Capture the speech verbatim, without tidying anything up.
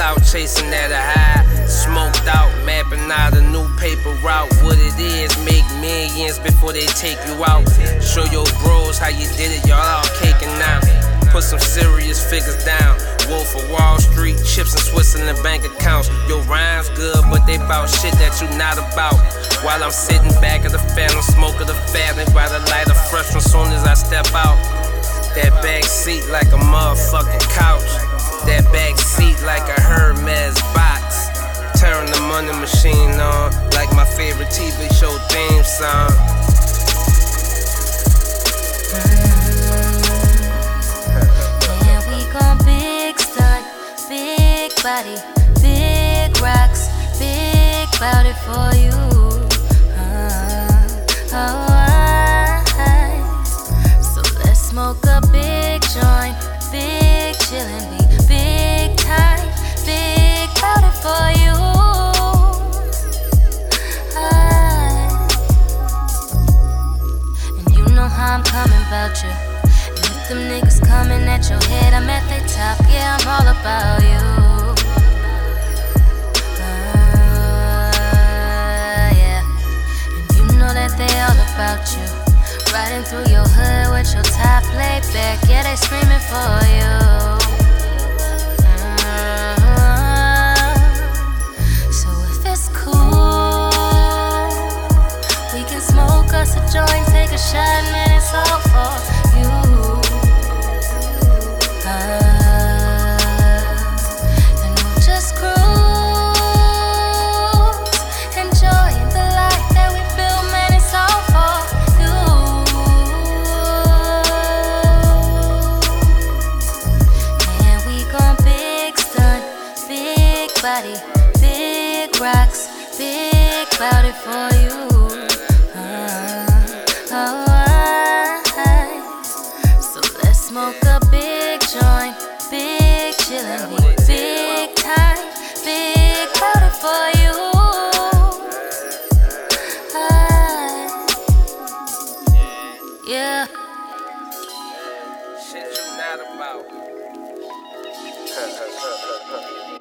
clout chasing at a high. Smoked out, mapping out a new paper route. What it is, make millions before they take you out. Show your bros how you did it, y'all all caking out. Put some serious figures down. Wolf of Wall Street, chips and Switzerland bank accounts. Your rhymes good, but they bout shit that you not about. While I'm sitting back at the phantom, smoke of the family, by the light of fresh as soon as I step out. That back seat like a motherfucking couch. That back seat like a Hermes box. Turn the money machine on like my favorite T V show theme song. Yeah, we gon' big stunt, big body, big rocks, big bout it for you. Uh, oh, I, so let's smoke a big joint, big chillin', be big time, big bout it for you. And you know how I'm coming about you. And if them niggas coming at your head, I'm at their top. Yeah, I'm all about you. Uh, yeah. And you know that they all about you. Riding through your hood with your top laid back. Yeah, they screaming for you. Uh, so if it's cool, we can smoke us a joint, take a shot, man, it's all for you. Uh, and we'll just cruise, enjoying the life that we built, man, it's all for you. And we gon' big stunt, big body, big rocks, big bout it for you. Oh, I, so let's smoke a big joint, big chillin', be big time, big bout it for you. I, yeah. Shit you not about.